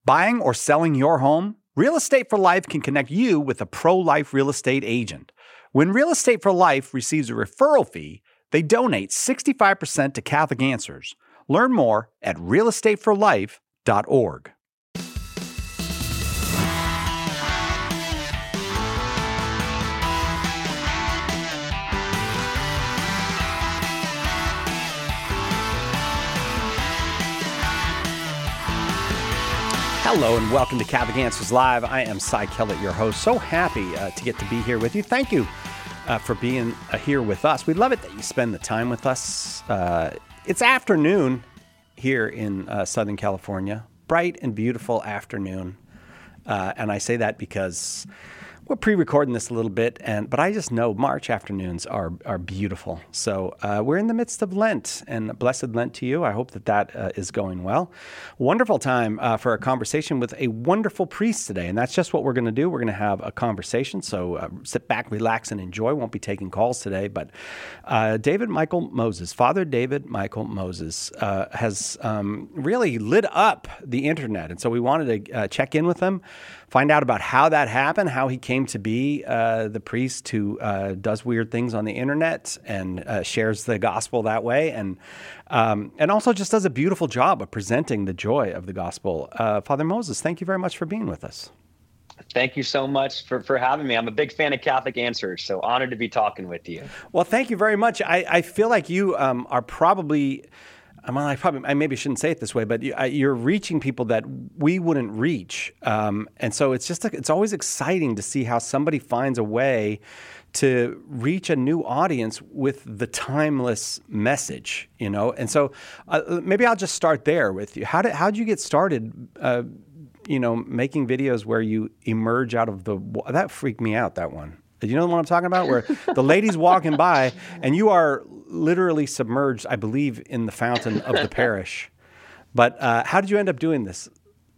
Buying or selling your home? Real Estate for Life can connect you with a pro-life real estate agent. When Real Estate for Life receives a referral fee, they donate 65% to Catholic Answers. Learn more at realestateforlife.org. Hello and welcome to Catholic Answers Live. I am Cy Kellett, your host. So happy to get to be here with you. Thank you for being here with us. We love it that you spend the time with us. It's afternoon here in Southern California. Bright and beautiful afternoon. And I say that because we're pre-recording this a little bit, but I just know March afternoons are beautiful. So we're in the midst of Lent, and blessed Lent to you. I hope that is going well. Wonderful time for a conversation with a wonderful priest today, and that's just what we're going to do. We're going to have a conversation, so sit back, relax, and enjoy. Won't be taking calls today, but David Michael Moses, Father David Michael Moses, has really lit up the internet, and so we wanted to check in with him, find out about how that happened, how he came to be the priest who does weird things on the internet and shares the gospel that way, and also just does a beautiful job of presenting the joy of the gospel. Father Moses, thank you very much for being with us. Thank you so much for having me. I'm a big fan of Catholic Answers, so honored to be talking with you. Well, thank you very much. I feel like you are probably... I maybe shouldn't say it this way, but you're reaching people that we wouldn't reach, and so it's always exciting to see how somebody finds a way to reach a new audience with the timeless message, you know. And so maybe I'll just start there with you. How'd you get started? Making videos where you emerge out of that freaked me out. That one. You know what I'm talking about? Where the lady's walking by and you are literally submerged, I believe, in the fountain of the parish. But how did you end up doing this?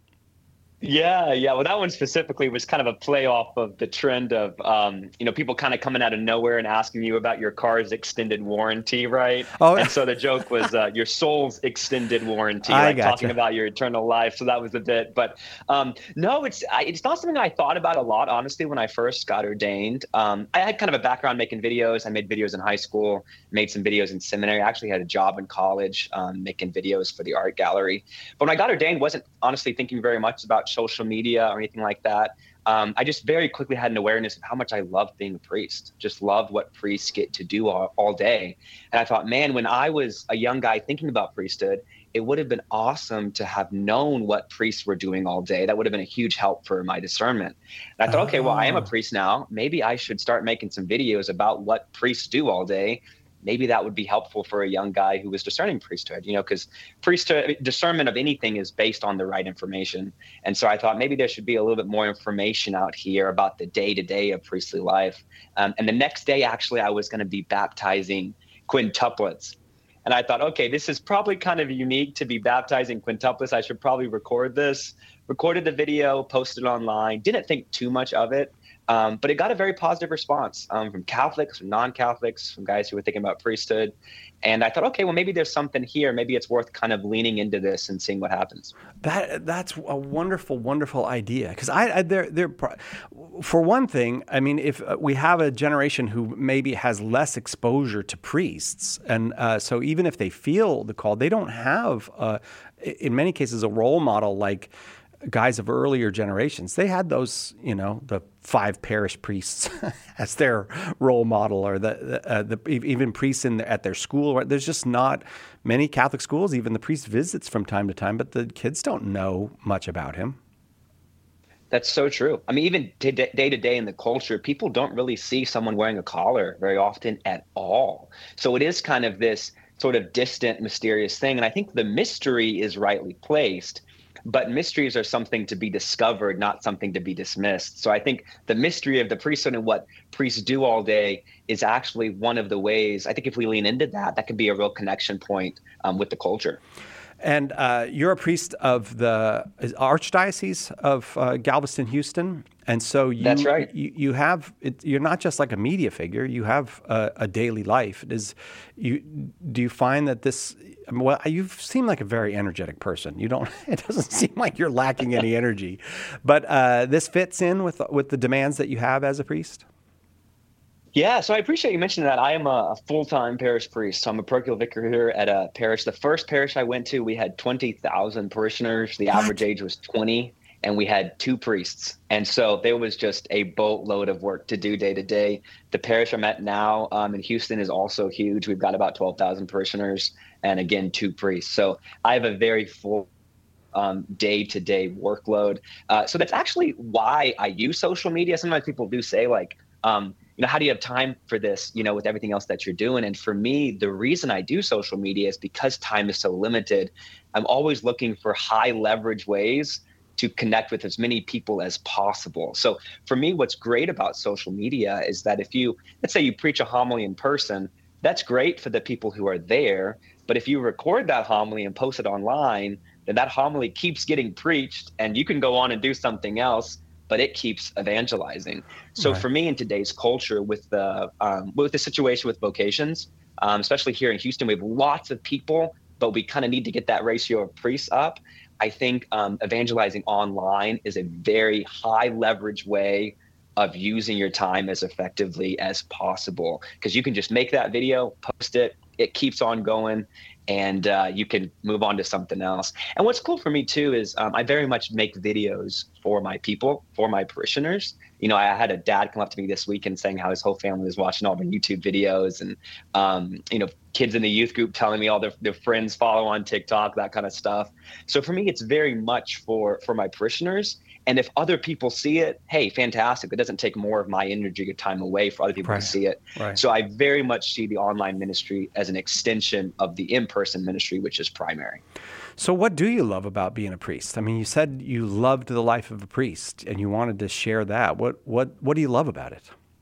Yeah. Well, that one specifically was kind of a play off of the trend of, people kind of coming out of nowhere and asking you about your car's extended warranty, right? Oh, and so the joke was your soul's extended warranty, talking about your eternal life. So that was a bit, but no, it's not something I thought about a lot, honestly, when I first got ordained. I had kind of a background making videos. I made videos in high school, made some videos in seminary. I actually had a job in college making videos for the art gallery. But when I got ordained, wasn't honestly thinking very much about social media or anything like that. I just very quickly had an awareness of how much I loved being a priest, just loved what priests get to do all day. And I thought, man, when I was a young guy thinking about priesthood, it would have been awesome to have known what priests were doing all day. That would have been a huge help for my discernment. And I thought, okay, well, I am a priest now. Maybe I should start making some videos about what priests do all day. Maybe that would be helpful for a young guy who was discerning priesthood, because priesthood discernment of anything is based on the right information. And so I thought maybe there should be a little bit more information out here about the day-to-day of priestly life. And the next day, actually, I was going to be baptizing quintuplets. And I thought, okay, this is probably kind of unique to be baptizing quintuplets. I should probably record this. Recorded the video, posted it online. Didn't think too much of it. But it got a very positive response from Catholics, from non-Catholics, from guys who were thinking about priesthood. And I thought, okay, well, maybe there's something here. Maybe it's worth kind of leaning into this and seeing what happens. That's a wonderful, wonderful idea. Because for one thing, I mean, if we have a generation who maybe has less exposure to priests, and so even if they feel the call, they don't have, in many cases, a role model like guys of earlier generations. They had those, the 5 parish priests as their role model, or the even priests at their school. Right? There's just not many Catholic schools. Even the priest visits from time to time, but the kids don't know much about him. That's so true. I mean, even day to day in the culture, people don't really see someone wearing a collar very often at all. So it is kind of this sort of distant, mysterious thing. And I think the mystery is rightly placed. But mysteries are something to be discovered, not something to be dismissed. So I think the mystery of the priesthood and what priests do all day is actually one of the ways, I think if we lean into that can be a real connection point with the culture. And you're a priest of the Archdiocese of Galveston, Houston. And so that's right. You have you're not just like a media figure. You have a daily life. Do you find that this well, you seem like a very energetic person. It doesn't seem like you're lacking any energy, but this fits in with the demands that you have as a priest. Yeah, so I appreciate you mentioning that. I am a full-time parish priest. So I'm a parochial vicar here at a parish. The first parish I went to, we had 20,000 parishioners. The average age was 20, and we had 2 priests. And so there was just a boatload of work to do day to day. The parish I'm at now in Houston is also huge. We've got about 12,000 parishioners and, again, 2 priests. So I have a very full day-to-day workload. So that's actually why I use social media. Sometimes people do say, like, how do you have time for this, with everything else that you're doing? And for me, the reason I do social media is because time is so limited. I'm always looking for high leverage ways to connect with as many people as possible. So for me, what's great about social media is that if let's say you preach a homily in person, that's great for the people who are there. But if you record that homily and post it online, then that homily keeps getting preached and you can go on and do something else, but it keeps evangelizing. So for me in today's culture with the situation with vocations, especially here in Houston, we have lots of people, but we kind of need to get that ratio of priests up. I think evangelizing online is a very high leverage way of using your time as effectively as possible, because you can just make that video, post it, it keeps on going, and you can move on to something else. And what's cool for me too is I very much make videos for my people, for my parishioners. I had a dad come up to me this weekend saying how his whole family was watching all my YouTube videos, and kids in the youth group telling me all their friends follow on TikTok, that kind of stuff. So for me, it's very much for my parishioners. And if other people see it, hey, fantastic. It doesn't take more of my energy or time away for other people to see it. Right. So I very much see the online ministry as an extension of the in-person ministry, which is primary. So what do you love about being a priest? I mean, you said you loved the life of a priest and you wanted to share that. What do you love about it?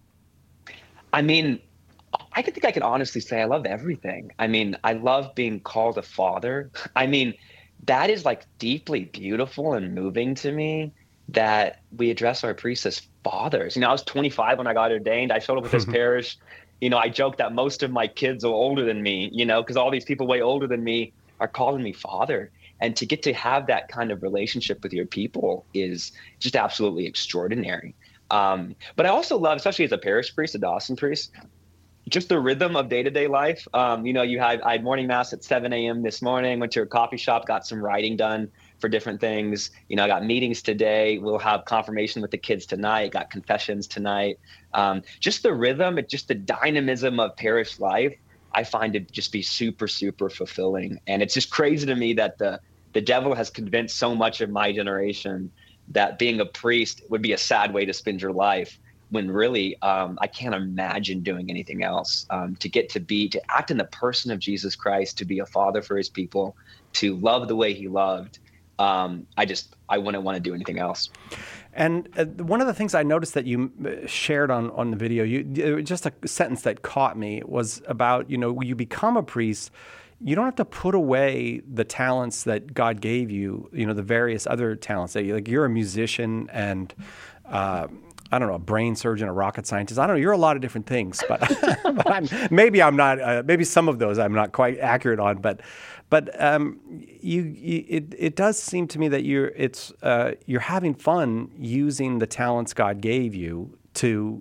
I mean, I think I can honestly say I love everything. I mean, I love being called a father. I mean, that is like deeply beautiful and moving to me, that we address our priests as fathers. I was 25 when I got ordained. I showed up with this parish. I joke that most of my kids are older than me, because all these people way older than me are calling me father. And to get to have that kind of relationship with your people is just absolutely extraordinary. But I also love, especially as a parish priest, a diocesan priest, just the rhythm of day-to-day life. I had morning mass at 7 a.m. this morning, went to a coffee shop, got some writing done for different things. I got meetings today. We'll have confirmation with the kids tonight, got confessions tonight. Just the rhythm, just the dynamism of parish life, I find it just be super, super fulfilling. And it's just crazy to me that the devil has convinced so much of my generation that being a priest would be a sad way to spend your life, when really I can't imagine doing anything else. To act in the person of Jesus Christ, to be a father for his people, to love the way he loved. I wouldn't want to do anything else. And one of the things I noticed that you shared on the video, just a sentence that caught me, was about, when you become a priest, you don't have to put away the talents that God gave you, the various other talents that you're a musician and, I don't know, a brain surgeon, a rocket scientist. I don't know. You're a lot of different things, but, maybe I'm not. Maybe some of those I'm not quite accurate on. But it does seem to me that you're having fun using the talents God gave you to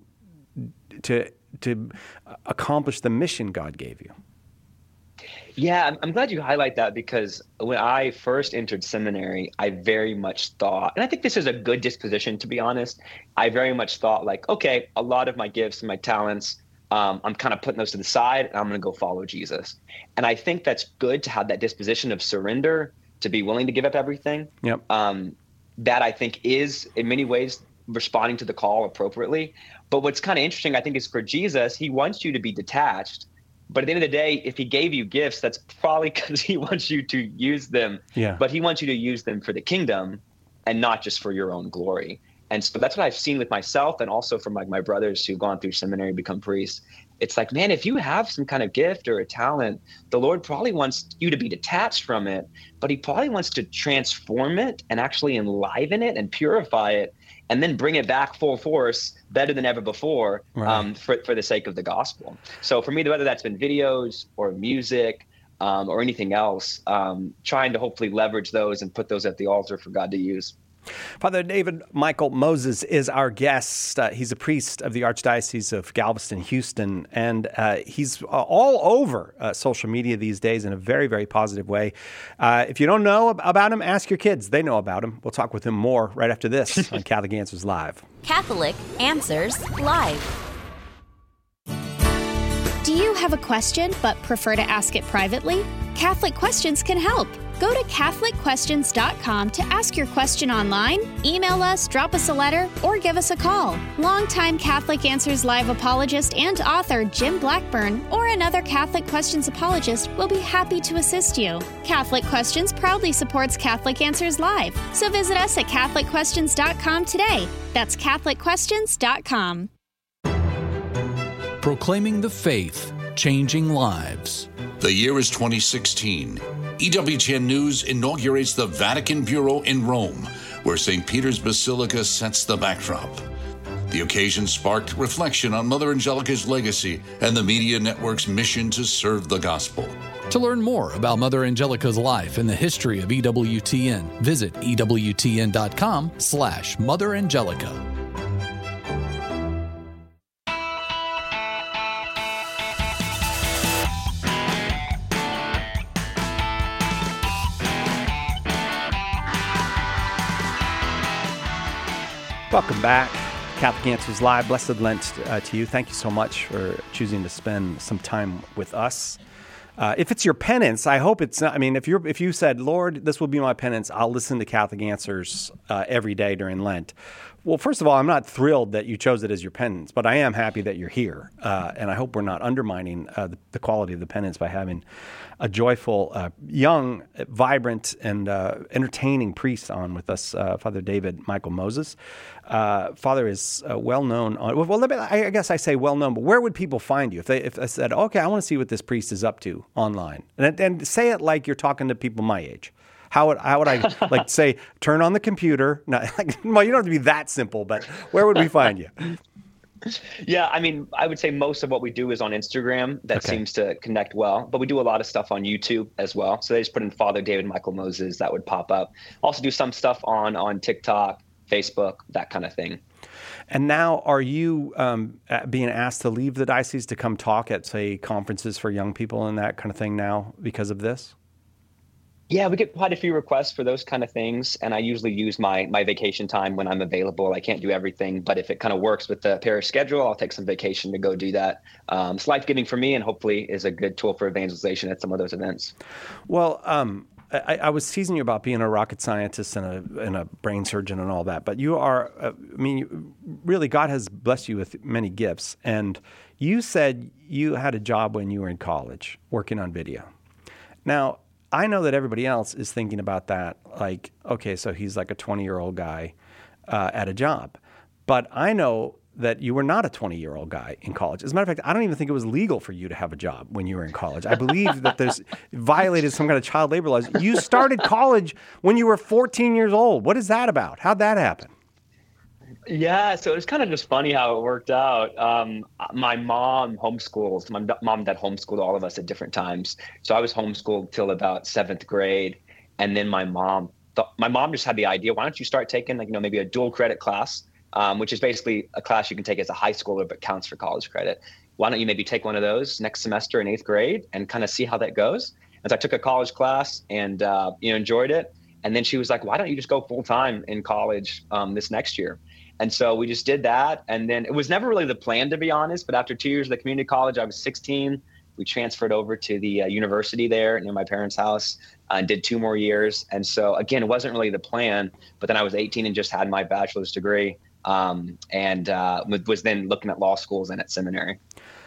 accomplish the mission God gave you. Yeah, I'm glad you highlight that, because when I first entered seminary, I very much thought, and I think this is a good disposition, to be honest, I very much thought like, okay, a lot of my gifts and my talents, I'm kind of putting those to the side and I'm going to go follow Jesus. And I think that's good to have that disposition of surrender, to be willing to give up everything. Yep. That I think is in many ways responding to the call appropriately. But what's kind of interesting, I think, is for Jesus, he wants you to be detached. But at the end of the day, if he gave you gifts, that's probably because he wants you to use them. Yeah. But he wants you to use them for the kingdom and not just for your own glory. And so that's what I've seen with myself, and also from my brothers who've gone through seminary and become priests. It's like, man, if you have some kind of gift or a talent, the Lord probably wants you to be detached from it, but he probably wants to transform it and actually enliven it and purify it, and then bring it back full force, better than ever before, right. For the sake of the gospel. So for me, whether that's been videos or music, or anything else, trying to hopefully leverage those and put those at the altar for God to use. Father David Michael Moses is our guest. He's a priest of the Archdiocese of Galveston, Houston, and he's all over social media these days in a very, very positive way. If you don't know about him, ask your kids. They know about him. We'll talk with him more right after this on Catholic Answers Live. Catholic Answers Live. Do you have a question but prefer to ask it privately? Catholic Questions can help. Go to CatholicQuestions.com to ask your question online, email us, drop us a letter, or give us a call. Longtime Catholic Answers Live apologist and author Jim Blackburn or another Catholic Questions apologist will be happy to assist you. Catholic Questions proudly supports Catholic Answers Live, so visit us at CatholicQuestions.com today. That's CatholicQuestions.com. Proclaiming the faith, changing lives. The year is 2016. EWTN News inaugurates the Vatican Bureau in Rome, where St. Peter's Basilica sets the backdrop. The occasion sparked reflection on Mother Angelica's legacy and the media network's mission to serve the gospel. To learn more about Mother Angelica's life and the history of EWTN, visit EWTN.com/Mother Angelica. Welcome back. Catholic Answers Live. Blessed Lent to you. Thank you so much for choosing to spend some time with us. If it's your penance, I hope it's not. I mean, if you said, Lord, this will be my penance, I'll listen to Catholic Answers every day during Lent. Well, first of all, I'm not thrilled that you chose it as your penance, but I am happy that you're here. And I hope we're not undermining the quality of the penance by having a joyful, young, vibrant, and entertaining priest on with us, Father David Michael Moses. Father is well known. I guess I say well known, but where would people find you if I said, okay, I want to see what this priest is up to online, and say it like you're talking to people my age? How would I like say turn on the computer? No, well, you don't have to be that simple, but where would we find you? Yeah, I mean, I would say most of what we do is on Instagram. That seems to connect well, but we do a lot of stuff on YouTube as well. So they just put in Father David Michael Moses, that would pop up. Also do some stuff on TikTok, Facebook, that kind of thing. And now are you being asked to leave the diocese to come talk at, say, conferences for young people and that kind of thing now because of this? Yeah, we get quite a few requests for those kind of things. And I usually use my vacation time when I'm available. I can't do everything, but if it kind of works with the parish schedule, I'll take some vacation to go do that. It's life-giving for me and hopefully is a good tool for evangelization at some of those events. Well, I was teasing you about being a rocket scientist and a brain surgeon and all that, but you are, really God has blessed you with many gifts. And you said you had a job when you were in college working on video. Now, I know that everybody else is thinking about that, like, okay, so he's like a 20-year-old guy at a job. But I know that you were not a 20-year-old guy in college. As a matter of fact, I don't even think it was legal for you to have a job when you were in college. I believe that there's violated some kind of child labor laws. You started college when you were 14 years old. What is that about? How'd that happen? Yeah, so it was kind of just funny how it worked out. My mom homeschooled. My mom and dad homeschooled all of us at different times. So I was homeschooled till about 7th grade. And then my mom just had the idea, why don't you start taking maybe a dual credit class, which is basically a class you can take as a high schooler but counts for college credit. Why don't you maybe take one of those next semester in 8th grade and kind of see how that goes? And so I took a college class and enjoyed it. And then she was like, why don't you just go full time in college this next year? And so we just did that. And then it was never really the plan, to be honest. But after 2 years of the community college, I was 16. We transferred over to the university there near my parents' house and did 2 more years. And so, again, it wasn't really the plan. But then I was 18 and just had my bachelor's degree and was then looking at law schools and at seminary.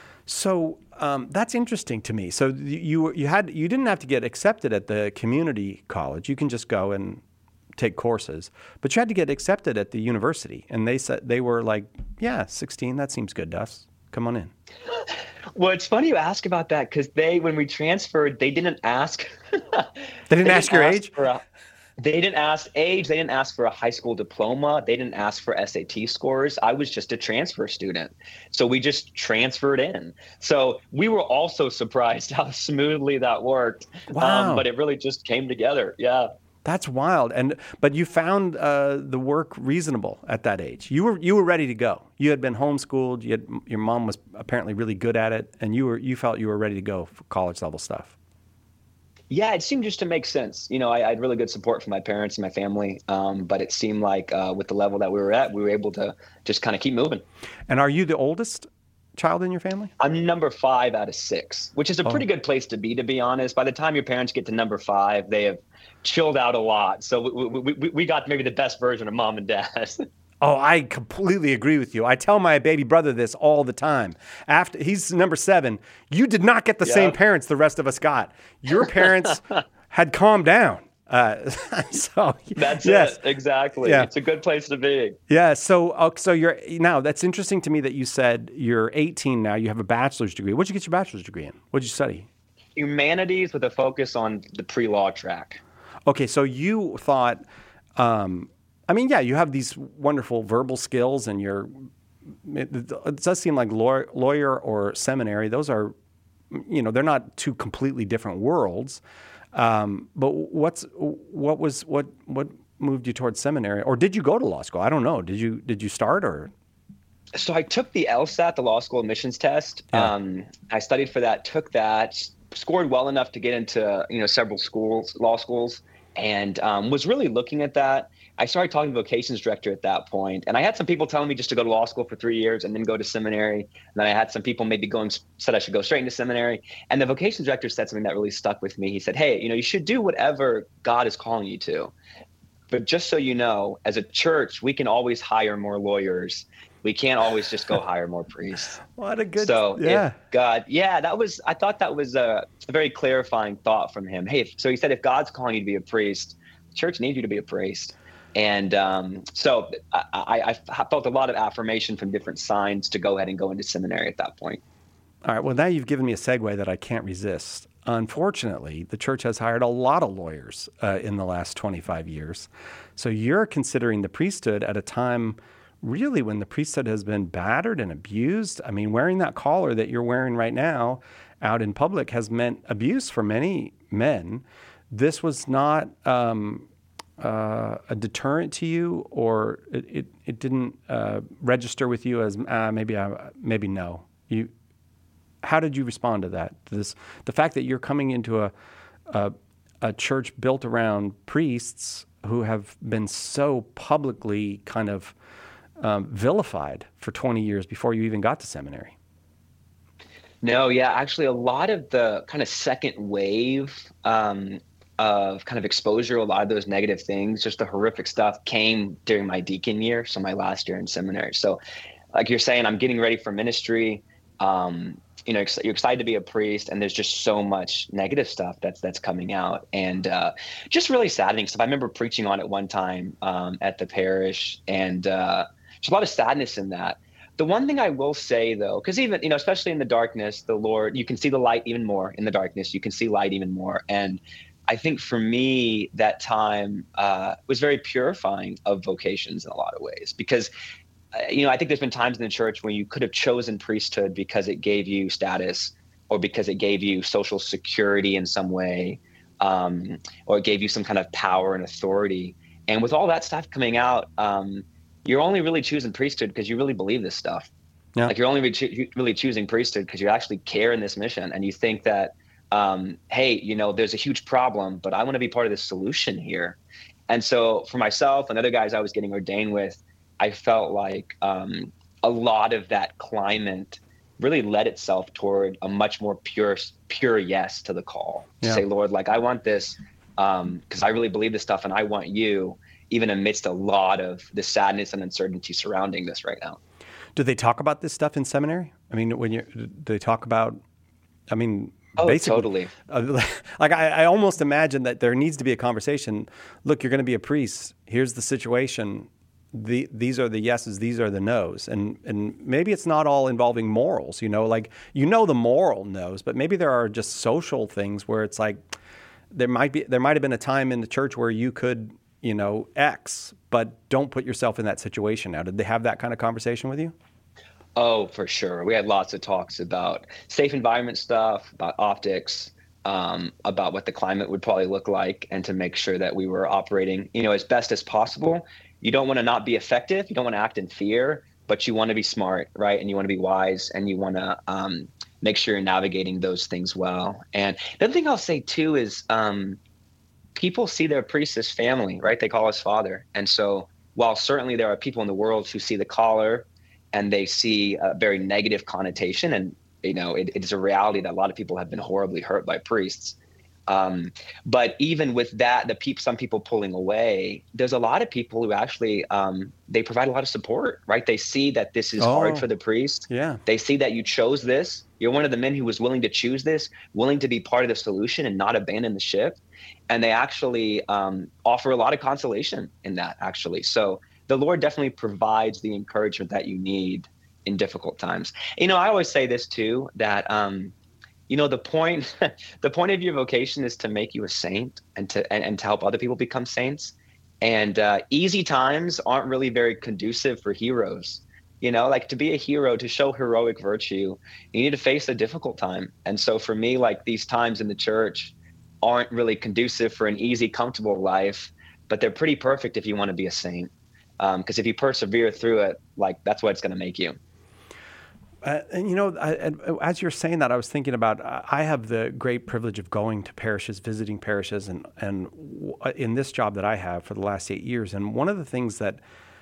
So that's interesting to me. So you didn't have to get accepted at the community college. You can just go and take courses, but you had to get accepted at the university. And they said, they were like, yeah, 16, that seems good to us. Come on in. Well, it's funny you ask about that because when we transferred, they didn't ask. They didn't ask your age? They didn't ask age. They didn't ask for a high school diploma. They didn't ask for SAT scores. I was just a transfer student. So we just transferred in. So we were also surprised how smoothly that worked. Wow. But it really just came together. Yeah. That's wild. But you found the work reasonable at that age. You were ready to go. You had been homeschooled. Your mom was apparently really good at it, and you felt you were ready to go for college level stuff. Yeah, it seemed just to make sense. I had really good support from my parents and my family, but it seemed like with the level that we were at, we were able to just kind of keep moving. And are you the oldest child in your family? I'm number 5 out of 6, which is a pretty good place to be honest. By the time your parents get to number 5, they have chilled out a lot. So we got maybe the best version of mom and dad. Oh, I completely agree with you. I tell my baby brother this all the time. After he's number 7, you did not get the same parents the rest of us got. Your parents had calmed down. So that's it. Exactly. Yeah. It's a good place to be. Yeah. So now that's interesting to me that you said you're 18 now. You have a bachelor's degree. What'd you get your bachelor's degree in? What'd you study? Humanities with a focus on the pre-law track. Okay. So you thought, you have these wonderful verbal skills, and it does seem like lawyer or seminary. Those are, they're not two completely different worlds. But what moved you towards seminary, or did you go to law school? I don't know. Did you start or? So I took the LSAT, the law school admissions test. Yeah. I studied for that, took that, scored well enough to get into, several law schools, and was really looking at that. I started talking to the vocations director at that point, and I had some people telling me just to go to law school for 3 years and then go to seminary. And then I had some people maybe said I should go straight into seminary. And the vocations director said something that really stuck with me. He said, hey, you should do whatever God is calling you to. But just so you know, as a church, we can always hire more lawyers. We can't always just go hire more priests. What a good, I thought that was a very clarifying thought from him. Hey, so he said, if God's calling you to be a priest, the church needs you to be a priest. And so I felt a lot of affirmation from different signs to go ahead and go into seminary at that point. All right. Well, now you've given me a segue that I can't resist. Unfortunately, the church has hired a lot of lawyers in the last 25 years. So you're considering the priesthood at a time really when the priesthood has been battered and abused. I mean, wearing that collar that you're wearing right now out in public has meant abuse for many men. This was not a deterrent to you, or it didn't register with you as maybe no. How did you respond to that? The fact that you're coming into a church built around priests who have been so publicly kind of vilified for 20 years before you even got to seminary. No, yeah, actually a lot of the kind of second wave of kind of exposure, a lot of those negative things, just the horrific stuff came during my deacon year, so my last year in seminary. So like you're saying, I'm getting ready for ministry. You're excited to be a priest, and there's just so much negative stuff that's coming out, and just really saddening stuff. I remember preaching on it one time at the parish, and there's a lot of sadness in that. The one thing I will say, though, because even, especially in the darkness, the Lord, you can see the light even more. In the darkness, you can see light even more. And I think for me, that time was very purifying of vocations in a lot of ways, because I think there's been times in the church when you could have chosen priesthood because it gave you status, or because it gave you social security in some way, or it gave you some kind of power and authority. And with all that stuff coming out, you're only really choosing priesthood because you really believe this stuff. Yeah. Like you're only really choosing priesthood because you actually care in this mission, and you think that, hey, there's a huge problem, but I want to be part of the solution here. And so for myself and other guys I was getting ordained with, I felt like a lot of that climate really led itself toward a much more pure yes to the call. To say, Lord, like, I want this because I really believe this stuff, and I want you, even amidst a lot of the sadness and uncertainty surrounding this right now. Do they talk about this stuff in seminary? I mean, do they talk about, basically, totally. Like I almost imagine that there needs to be a conversation. Look, you're going to be a priest. Here's the situation. These are the yeses, these are the nos, and maybe it's not all involving morals. The moral no's, but maybe there are just social things where it's like, there might have been a time in the church where you could, X, but don't put yourself in that situation now. Did they have that kind of conversation with you? Oh, for sure. We had lots of talks about safe environment stuff, about optics, about what the climate would probably look like, and to make sure that we were operating, as best as possible. You don't want to not be effective. You don't want to act in fear, but you want to be smart, right? And you want to be wise, and you want to make sure you're navigating those things well. And the other thing I'll say too is people see their priest as family, right? They call us father. And so while certainly there are people in the world who see the collar and they see a very negative connotation, and it's a reality that a lot of people have been horribly hurt by priests. But even with that, some people pulling away, there's a lot of people who actually they provide a lot of support, right? They see that this is hard for the priest. Yeah. They see that you chose this. You're one of the men who was willing to choose this, willing to be part of the solution and not abandon the ship. And they actually offer a lot of consolation in that, actually. So the Lord definitely provides the encouragement that you need in difficult times. I always say this too, that the point of your vocation is to make you a saint and to help other people become saints. And easy times aren't really very conducive for heroes. To be a hero, to show heroic virtue, you need to face a difficult time. And so for me, these times in the church aren't really conducive for an easy, comfortable life, but they're pretty perfect if you want to be a saint. Because if you persevere through it, that's what it's going to make you. As you're saying that, I was thinking about, I have the great privilege of going to parishes, visiting parishes, and in this job that I have for the last 8 years. And one of the things that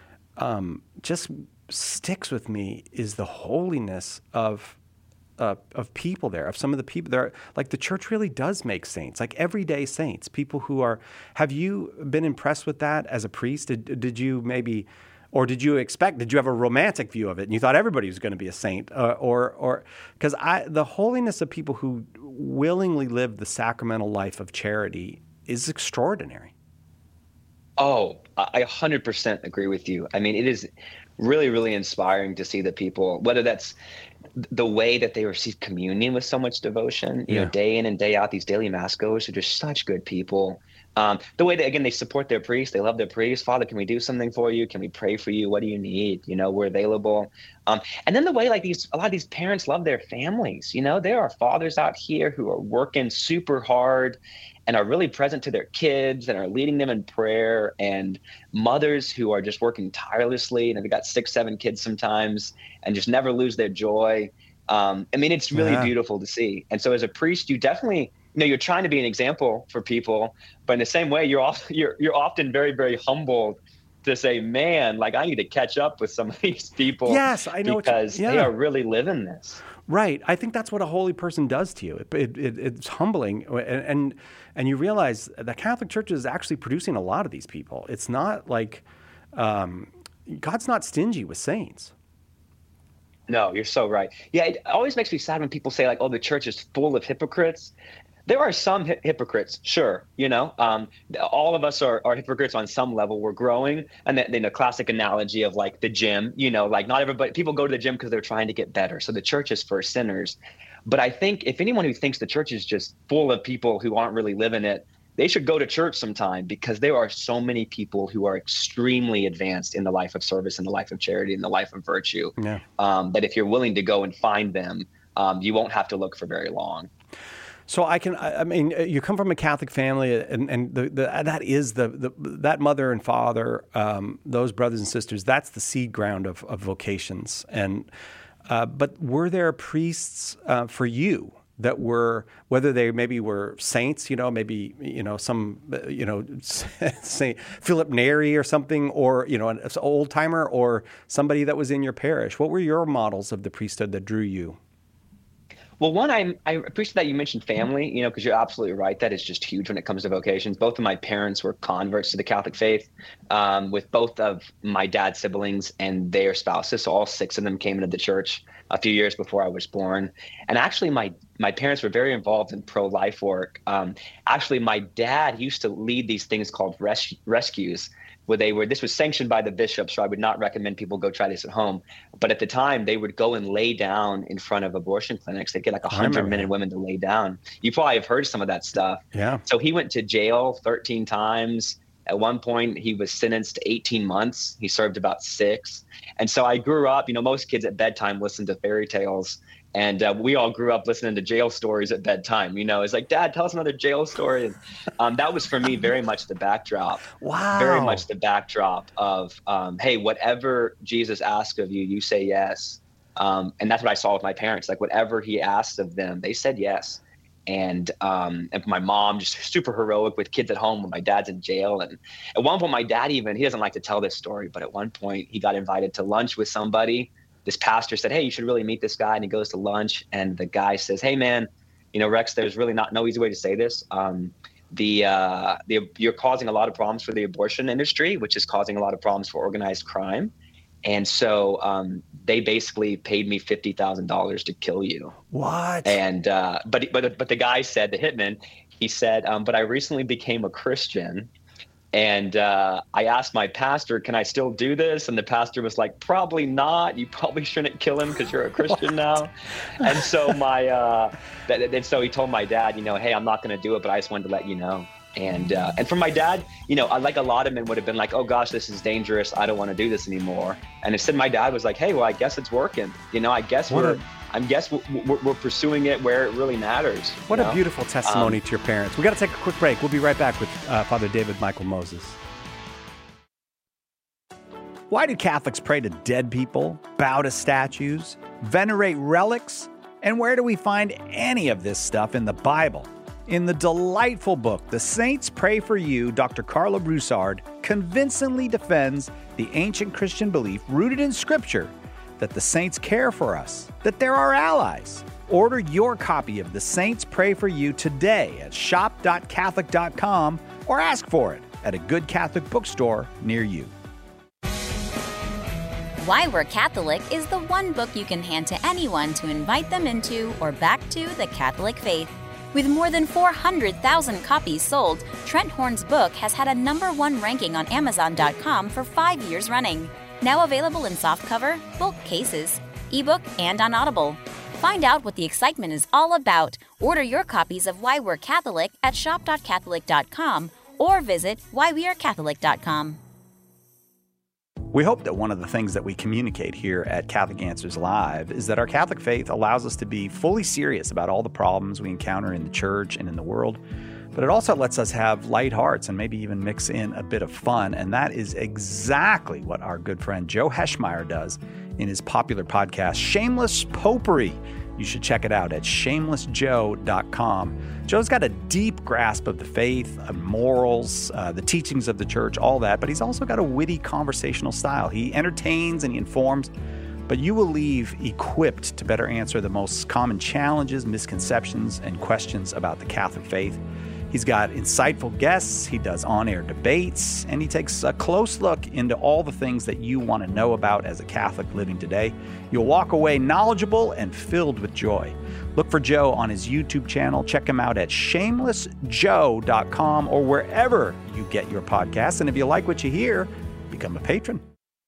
just sticks with me is the holiness of people there, of some of the people there. The church really does make saints, everyday saints, people who are. Have you been impressed with that as a priest? Did you maybe, or did you have a romantic view of it and you thought everybody was going to be a saint, or because the holiness of people who willingly live the sacramental life of charity is extraordinary. Oh, I 100% agree with you. I mean, it is really, really inspiring to see the people, whether that's the way that they receive communion with so much devotion, day in and day out, these daily mass goers are just such good people. The way that, again, they support their priest, they love their priest. Father, can we do something for you? Can we pray for you? What do you need? We're available. And then the way a lot of these parents love their families. There are fathers out here who are working super hard and are really present to their kids and are leading them in prayer, and mothers who are just working tirelessly, and they've got 6, 7 kids sometimes and just never lose their joy. It's really beautiful to see. And so as a priest, you definitely, you're trying to be an example for people, but in the same way, you're often very, very humbled to say, man, I need to catch up with some of these people. Yes, I know, because they are really living this. Right. I think that's what a holy person does to you. It's humbling, and you realize the Catholic Church is actually producing a lot of these people. It's not like God's not stingy with saints. No, you're so right. Yeah, it always makes me sad when people say the church is full of hypocrites. There are some hypocrites, sure. All of us are hypocrites on some level. We're growing. And then the classic analogy of the gym, not everybody, people go to the gym because they're trying to get better. So the church is for sinners. But I think if anyone who thinks the church is just full of people who aren't really living it, they should go to church sometime, because there are so many people who are extremely advanced in the life of service, in the life of charity, in the life of virtue, that if you're willing to go and find them, you won't have to look for very long. So you come from a Catholic family, and that is that mother and father, those brothers and sisters, that's the seed ground of vocations. And but were there priests for you that were, whether they maybe were saints, some, Saint Philip Neri or something, or an old timer, or somebody that was in your parish? What were your models of the priesthood that drew you? Well, one, I appreciate that you mentioned family, because you're absolutely right. That is just huge when it comes to vocations. Both of my parents were converts to the Catholic faith, with both of my dad's siblings and their spouses. So all 6 of them came into the church a few years before I was born. And actually, my parents were very involved in pro-life work. Actually, my dad used to lead these things called rescues. where this was sanctioned by the bishop, so I would not recommend people go try this at home. But at the time, they would go and lay down in front of abortion clinics. They'd get like 100 men and women to lay down. You probably have heard some of that stuff. Yeah. So he went to jail 13 times. At one point, he was sentenced to 18 months. He served about 6. And so I grew up, most kids at bedtime listen to fairy tales. And we all grew up listening to jail stories at bedtime. It's like, Dad, tell us another jail story. And that was for me very much the backdrop. Wow. Very much the backdrop of, hey, whatever Jesus asks of you, you say yes. And that's what I saw with my parents. Like whatever he asked of them, they said yes. And my mom just super heroic with kids at home when my dad's in jail. And at one point, my dad he doesn't like to tell this story, but at one point he got invited to lunch with somebody. This pastor said, hey, you should really meet this guy. And he goes to lunch and the guy says, hey man, Rex, there's really no easy way to say this. You're causing a lot of problems for the abortion industry, which is causing a lot of problems for organized crime. And so they basically paid me $50,000 to kill you. What? And but the guy said, the hitman, he said, but I recently became a Christian. And I asked my pastor, can I still do this? And the pastor was like, probably not. You probably shouldn't kill him because you're a Christian now. And so so he told my dad, hey, I'm not going to do it, but I just wanted to let you know. And for my dad, like a lot of men would have been like, oh gosh, this is dangerous. I don't want to do this anymore. And instead my dad was like, hey, well, I guess it's working. I guess we're pursuing it where it really matters. What a beautiful testimony to your parents. We got to take a quick break. We'll be right back with Father David Michael Moses. Why do Catholics pray to dead people, bow to statues, venerate relics? And where do we find any of this stuff in the Bible? In the delightful book, The Saints Pray for You, Dr. Carla Broussard convincingly defends the ancient Christian belief rooted in Scripture that the saints care for us, that they're our allies. Order your copy of The Saints Pray for You today at shop.catholic.com or ask for it at a good Catholic bookstore near you. Why We're Catholic is the one book you can hand to anyone to invite them into or back to the Catholic faith. With more than 400,000 copies sold, Trent Horn's book has had a #1 ranking on Amazon.com for 5 years running. Now available in softcover, bulk cases, ebook, and on Audible. Find out what the excitement is all about. Order your copies of Why We're Catholic at shop.catholic.com or visit whywearecatholic.com. We hope that one of the things that we communicate here at Catholic Answers Live is that our Catholic faith allows us to be fully serious about all the problems we encounter in the church and in the world, but it also lets us have light hearts and maybe even mix in a bit of fun, and that is exactly what our good friend Joe Heschmeyer does in his popular podcast, Shameless Popery. You should check it out at shamelessjoe.com. Joe's got a deep grasp of the faith, morals, the teachings of the church, all that, but he's also got a witty conversational style. He entertains and he informs, but you will leave equipped to better answer the most common challenges, misconceptions, and questions about the Catholic faith. He's got insightful guests, he does on-air debates, and he takes a close look into all the things that you want to know about as a Catholic living today. You'll walk away knowledgeable and filled with joy. Look for Joe on his YouTube channel. Check him out at shamelessjoe.com or wherever you get your podcasts. And if you like what you hear, become a patron.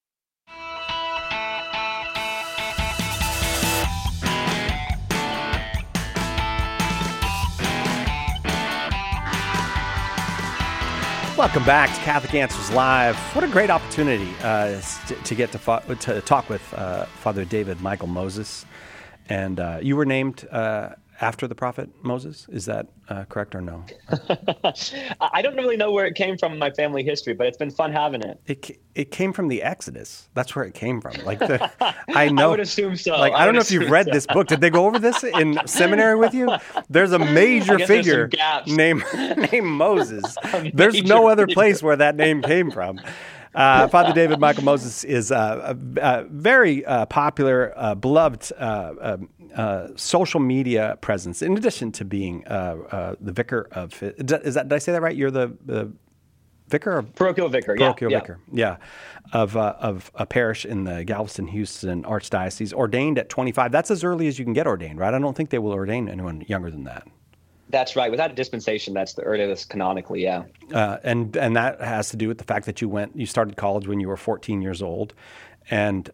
Welcome back to Catholic Answers Live. What a great opportunity to get to talk with Father David Michael Moses. And you were named after the prophet Moses. Is that correct or no? I don't really know where it came from in my family history, but it's been fun having it. It came from the Exodus. That's where it came from. I know. I would assume so. I don't know if you've read this book. Did they go over this in seminary with you? There's a major figure named Moses. There's no other place where that name came from. Father David Michael Moses is a very popular, beloved social media presence. In addition to being the vicar of, did I say that right? You're the vicar? Parochial vicar. Parochial vicar. Yeah, of a parish in the Galveston-Houston Archdiocese. Ordained at 25. That's as early as you can get ordained, right? I don't think they will ordain anyone younger than that. That's right. Without a dispensation, that's the earliest canonically, yeah. And that has to do with the fact that you started college when you were 14 years old. And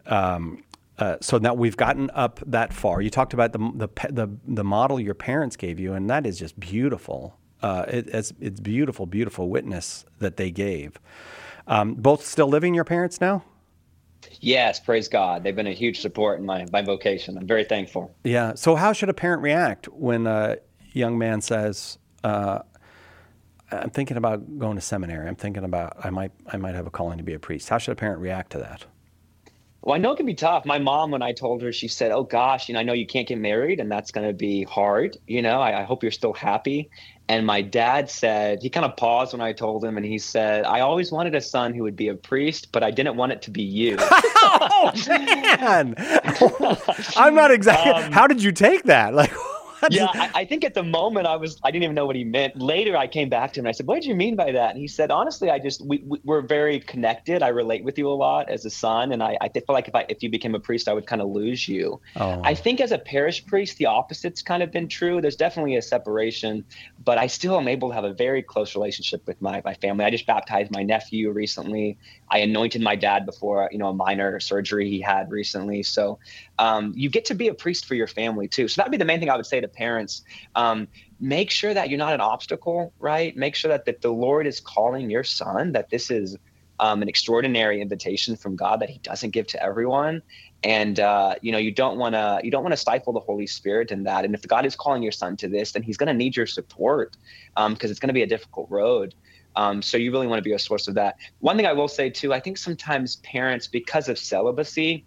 so now we've gotten up that far. You talked about the model your parents gave you, and that is just beautiful. It's beautiful, beautiful witness that they gave. Both still living, your parents now? Yes, praise God. They've been a huge support in my vocation. I'm very thankful. Yeah. So how should a parent react when young man says, I'm thinking about going to seminary. I'm thinking about I might have a calling to be a priest. How should a parent react to that? Well, I know it can be tough. My mom, when I told her, she said, oh gosh, I know you can't get married and that's going to be hard. I hope you're still happy. And my dad said, he kind of paused when I told him, and he said, I always wanted a son who would be a priest, but I didn't want it to be you. Oh, man. I'm not exactly. How did you take that? Yeah, I think at the moment I didn't even know what he meant. Later, I came back to him and I said, what did you mean by that? And he said, honestly, we're very connected. I relate with you a lot as a son. And I feel like if you became a priest, I would kind of lose you. Oh. I think as a parish priest, the opposite's kind of been true. There's definitely a separation, but I still am able to have a very close relationship with my family. I just baptized my nephew recently. I anointed my dad before, a minor surgery he had recently. So you get to be a priest for your family too. So that would be the main thing I would say to parents. Make sure that you're not an obstacle, right? Make sure that the Lord is calling your son, that this is an extraordinary invitation from God that he doesn't give to everyone. And, you don't want to stifle the Holy Spirit in that. And if God is calling your son to this, then he's going to need your support because it's going to be a difficult road. So you really want to be a source of that. One thing I will say too, I think sometimes parents, because of celibacy,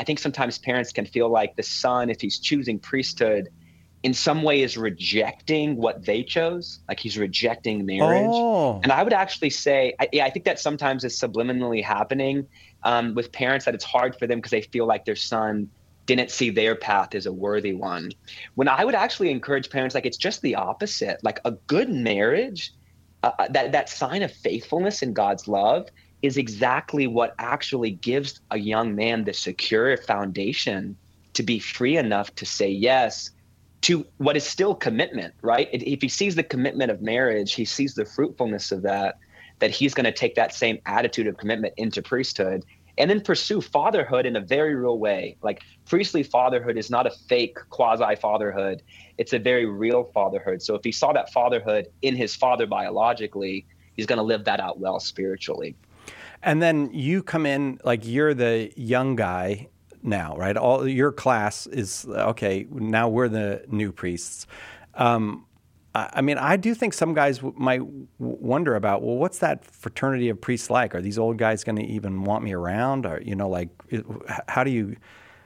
parents can feel like the son, if he's choosing priesthood, in some way is rejecting what they chose, like he's rejecting marriage. Oh. And I would actually say, I think that sometimes is subliminally happening with parents, that it's hard for them because they feel like their son didn't see their path as a worthy one. When I would actually encourage parents, like it's just the opposite. Like a good marriage, that sign of faithfulness in God's love is exactly what actually gives a young man the secure foundation to be free enough to say yes to what is still commitment, right? If he sees the commitment of marriage, he sees the fruitfulness of that he's going to take that same attitude of commitment into priesthood and then pursue fatherhood in a very real way. Like priestly fatherhood is not a fake quasi-fatherhood. It's a very real fatherhood. So if he saw that fatherhood in his father biologically, he's going to live that out well spiritually. And then you come in, like you're the young guy now, right? All your class is, okay, now we're the new priests. I do think some guys might wonder about, well, what's that fraternity of priests like? Are these old guys going to even want me around? Or, how do you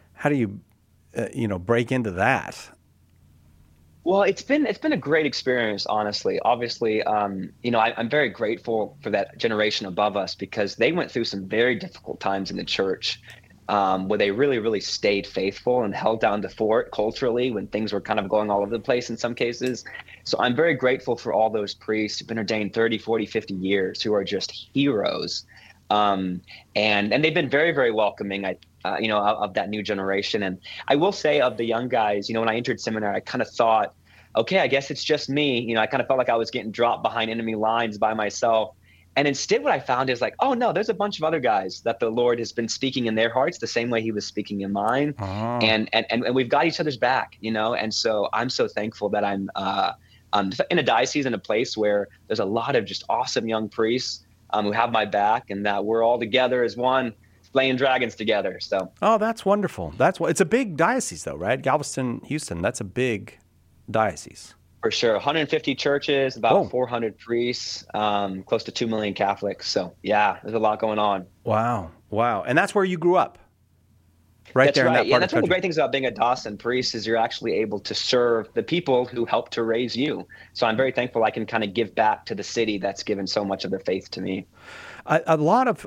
break into that? Well, it's been a great experience, honestly. Obviously, I'm very grateful for that generation above us because they went through some very difficult times in the church, where they really, really stayed faithful and held down the fort culturally when things were kind of going all over the place in some cases. So I'm very grateful for all those priests who've been ordained 30, 40, 50 years who are just heroes. And they've been very, very welcoming, of that new generation. And I will say of the young guys, when I entered seminary, I kind of thought, okay, I guess it's just me. I kind of felt like I was getting dropped behind enemy lines by myself. And instead what I found is like, oh no, there's a bunch of other guys that the Lord has been speaking in their hearts the same way he was speaking in mine. Oh. And we've got each other's back, And so I'm so thankful that I'm in a diocese, in a place where there's a lot of just awesome young priests who have my back, and that we're all together as one, playing dragons together. So. Oh, that's wonderful. It's a big diocese though, right? Galveston, Houston, that's a big diocese. For sure. 150 churches, about 400 priests, close to 2 million Catholics. So yeah, there's a lot going on. Wow. And that's where you grew up? Right. That's there right. In that part yeah, that's one of the great things about being a diocesan priest is you're actually able to serve the people who helped to raise you. So I'm very thankful I can kind of give back to the city that's given so much of their faith to me. A lot of,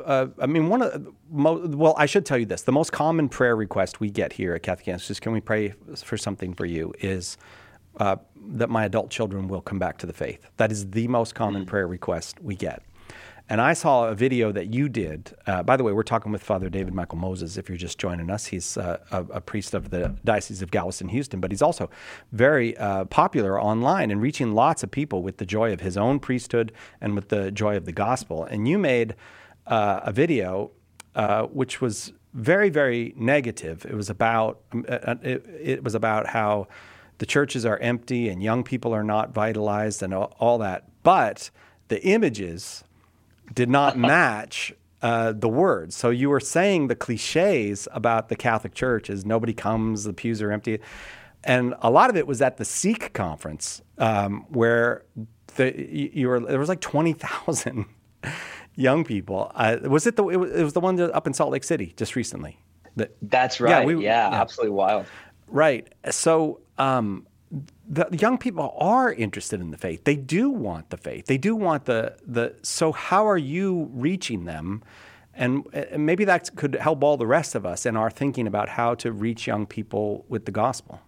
I should tell you this. The most common prayer request we get here at Catholic Answers, can we pray for something for you, is that my adult children will come back to the faith. That is the most common prayer request we get. And I saw a video that you did. By the way, we're talking with Father David Michael Moses, if you're just joining us. He's a priest of the Diocese of Galveston, Houston, but he's also very popular online and reaching lots of people with the joy of his own priesthood and with the joy of the gospel. And you made a video which was very, very negative. It was about how the churches are empty and young people are not vitalized and all that. But the images did not match the words. So you were saying the cliches about the Catholic Church is nobody comes, the pews are empty. And a lot of it was at the Seek conference where there was like 20,000 young people. It was the one up in Salt Lake City just recently. That's right. Yeah, absolutely wild. Right. So the young people are interested in the faith. They do want the faith. They do want so how are you reaching them? And maybe that could help all the rest of us in our thinking about how to reach young people with the gospel.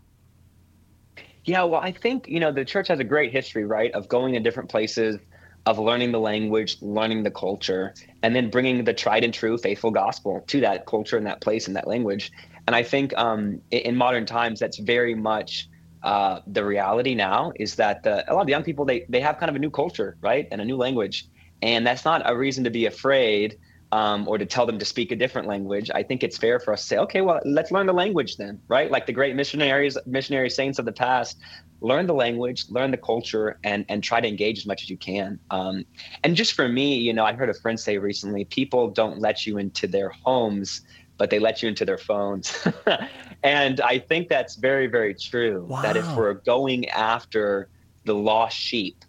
Yeah, well, I think, the church has a great history, right, of going to different places, of learning the language, learning the culture, and then bringing the tried and true faithful gospel to that culture and that place and that language. And I think in modern times, that's very much the reality now, is that a lot of the young people, they have kind of a new culture, right, and a new language. And that's not a reason to be afraid or to tell them to speak a different language. I think it's fair for us to say, okay, well, let's learn the language then, right? Like the great missionary saints of the past, learn the language, learn the culture, and try to engage as much as you can. And just for me, I heard a friend say recently, people don't let you into their homes, but they let you into their phones. And I think that's very, very true. Wow. That if we're going after the lost sheep,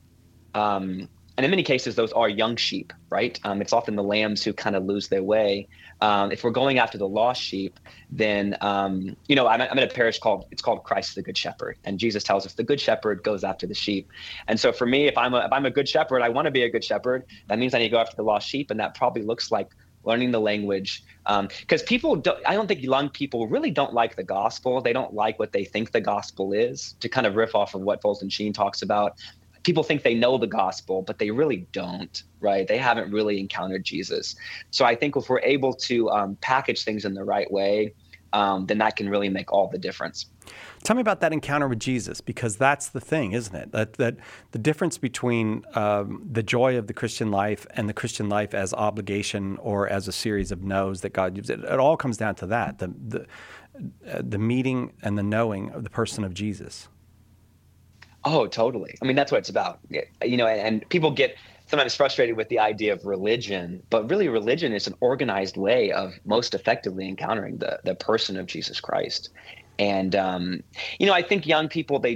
and in many cases, those are young sheep, right? It's often the lambs who kind of lose their way. If we're going after the lost sheep, then, I'm in a parish called Christ the Good Shepherd. And Jesus tells us the good shepherd goes after the sheep. And so for me, if I'm a good shepherd, I want to be a good shepherd. That means I need to go after the lost sheep. And that probably looks like learning the language. Because I don't think young people really don't like the gospel. They don't like what they think the gospel is, to kind of riff off of what Fulton Sheen talks about. People think they know the gospel, but they really don't, right? They haven't really encountered Jesus. So I think if we're able to package things in the right way, then that can really make all the difference. Tell me about that encounter with Jesus, because that's the thing, isn't it? That the difference between the joy of the Christian life and the Christian life as obligation or as a series of no's that God gives, it all comes down to that, the meeting and the knowing of the person of Jesus. Oh, totally. I mean, that's what it's about, and people get sometimes frustrated with the idea of religion, but really religion is an organized way of most effectively encountering the person of Jesus Christ. And, I think young people, I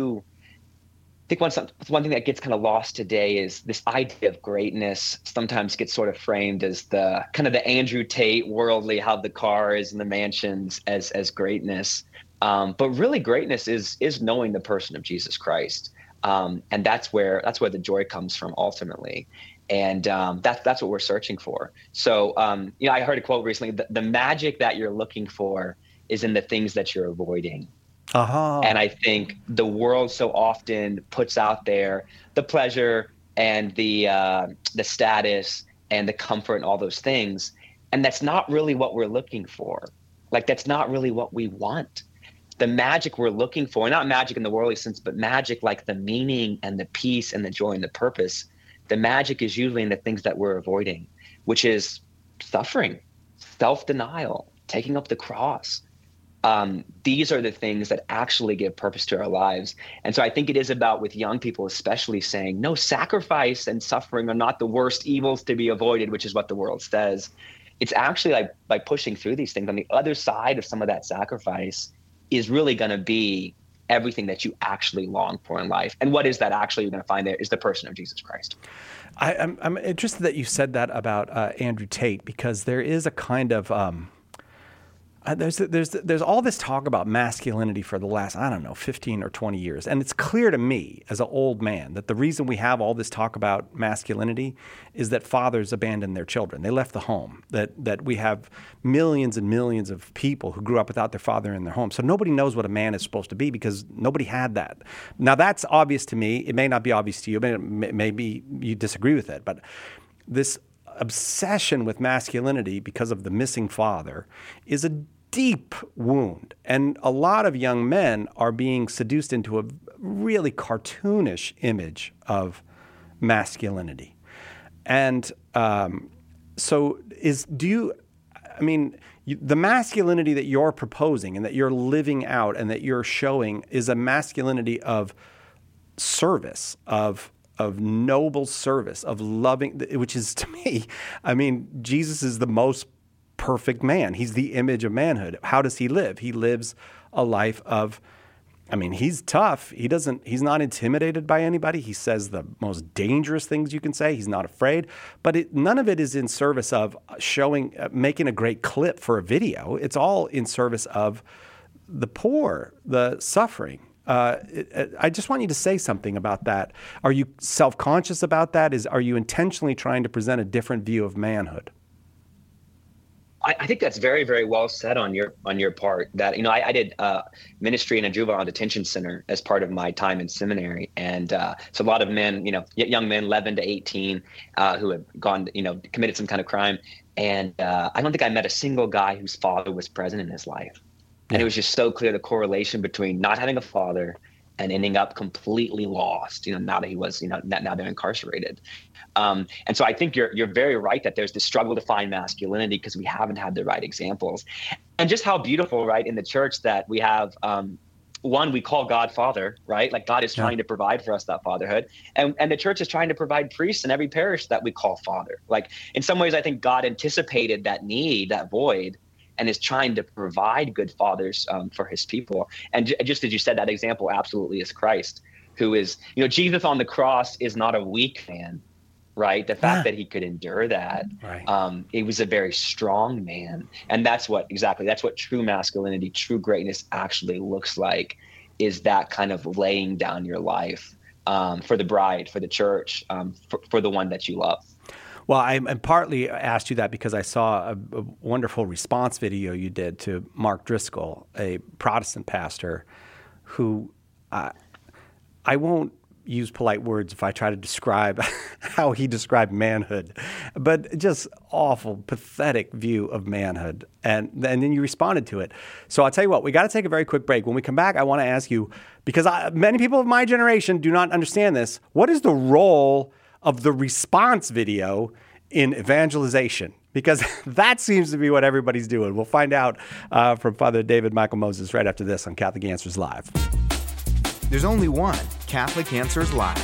think one thing that gets kind of lost today is this idea of greatness sometimes gets sort of framed as the kind of the Andrew Tate worldly, how the cars and the mansions as greatness. But really greatness is knowing the person of Jesus Christ. And that's where the joy comes from ultimately. And that's what we're searching for. So, I heard a quote recently, the magic that you're looking for is in the things that you're avoiding. Uh-huh. And I think the world so often puts out there the pleasure and the status and the comfort and all those things. And that's not really what we're looking for. Like, that's not really what we want. The magic we're looking for, not magic in the worldly sense, but magic like the meaning and the peace and the joy and the purpose. The magic is usually in the things that we're avoiding, which is suffering, self-denial, taking up the cross. These are the things that actually give purpose to our lives. And so I think it is about, with young people especially, saying, no, sacrifice and suffering are not the worst evils to be avoided, which is what the world says. It's actually like pushing through these things. On the other side of some of that sacrifice is really going to be everything that you actually long for in life. And what is that actually you're going to find there is the person of Jesus Christ. I'm interested that you said that about Andrew Tate, because there is a kind of there's all this talk about masculinity for the last, 15 or 20 years. And it's clear to me as an old man that the reason we have all this talk about masculinity is that fathers abandoned their children. They left the home, that we have millions and millions of people who grew up without their father in their home. So nobody knows what a man is supposed to be because nobody had that. Now that's obvious to me. It may not be obvious to you. Maybe you disagree with it. But this obsession with masculinity because of the missing father is a deep wound. And a lot of young men are being seduced into a really cartoonish image of masculinity. And the masculinity that you're proposing and that you're living out and that you're showing is a masculinity of service, of noble service, of loving, which is, to me, Jesus is the most perfect man. He's the image of manhood. How does he live? He lives a life of, he's tough. He's not intimidated by anybody. He says the most dangerous things you can say. He's not afraid, but none of it is in service of making a great clip for a video. It's all in service of the poor, the suffering. I just want you to say something about that. Are you self-conscious about that? Are you intentionally trying to present a different view of manhood? I think that's very, very well said on your part. That I did ministry in a juvenile detention center as part of my time in seminary, and so a lot of men, young men, 11 to 18, who have gone, committed some kind of crime, and I don't think I met a single guy whose father was present in his life, and it was just so clear the correlation between not having a father and ending up completely lost. Now that he was, now they're incarcerated. And so I think you're very right that there's this struggle to find masculinity because we haven't had the right examples. And just how beautiful, right, in the church that we have, one, we call God Father, right? Like God is trying to provide for us that fatherhood. And the church is trying to provide priests in every parish that we call Father. Like in some ways, I think God anticipated that need, that void, and is trying to provide good fathers for his people. And just as you said, that example absolutely is Christ, who is, Jesus on the cross is not a weak man, right? The fact that he could endure that, right. He was a very strong man. And that's what true masculinity, true greatness actually looks like, is that kind of laying down your life for the bride, for the church, for the one that you love. Well, I partly asked you that because I saw a wonderful response video you did to Mark Driscoll, a Protestant pastor, who I won't use polite words if I try to describe how he described manhood, but just awful, pathetic view of manhood. And then you responded to it. So I'll tell you what, we got to take a very quick break. When we come back, I want to ask you, because many people of my generation do not understand this, what is the role of the response video in evangelization? Because that seems to be what everybody's doing. We'll find out from Father David Michael Moses right after this on Catholic Answers Live. There's only one Catholic Answers Live.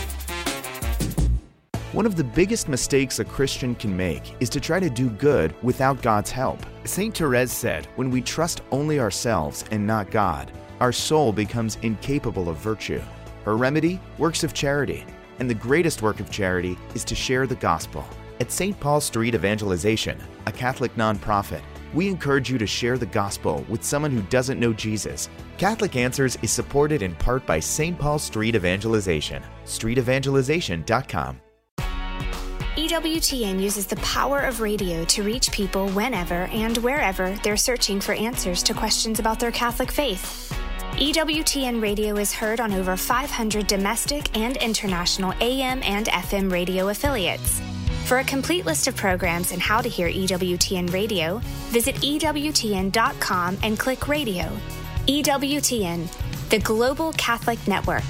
One of the biggest mistakes a Christian can make is to try to do good without God's help. St. Therese said, when we trust only ourselves and not God, our soul becomes incapable of virtue. Her remedy? Works of charity. And the greatest work of charity is to share the gospel. At St. Paul Street Evangelization, a Catholic nonprofit, we encourage you to share the gospel with someone who doesn't know Jesus. Catholic Answers is supported in part by St. Paul Street Evangelization, streetevangelization.com. EWTN uses the power of radio to reach people whenever and wherever they're searching for answers to questions about their Catholic faith. EWTN radio is heard on over 500 domestic and international AM and FM radio affiliates. For a complete list of programs and how to hear EWTN radio, visit EWTN.com and click radio. EWTN, the Global Catholic Network.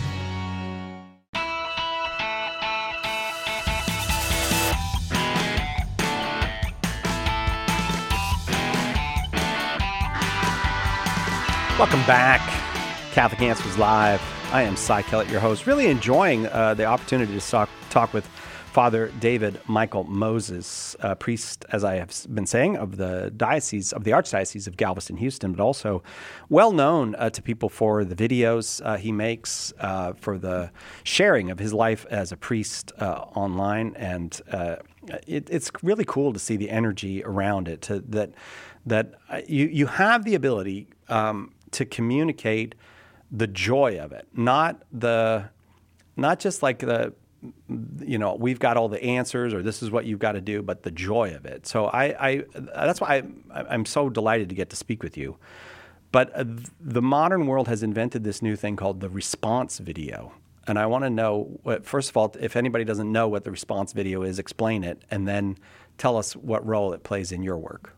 Welcome back. Catholic Answers Live. I am Cy Kellett, your host. Really enjoying the opportunity to talk with Father David Michael Moses, priest, as I have been saying, of the Archdiocese of Galveston, Houston, but also well known to people for the videos he makes, for the sharing of his life as a priest online, and it's really cool to see the energy around it. That you have the ability to communicate the joy of it, not just like we've got all the answers or this is what you've got to do, but the joy of it. So that's why I'm so delighted to get to speak with you. But the modern world has invented this new thing called the response video. And I want to know, first of all, if anybody doesn't know what the response video is, explain it, and then tell us what role it plays in your work.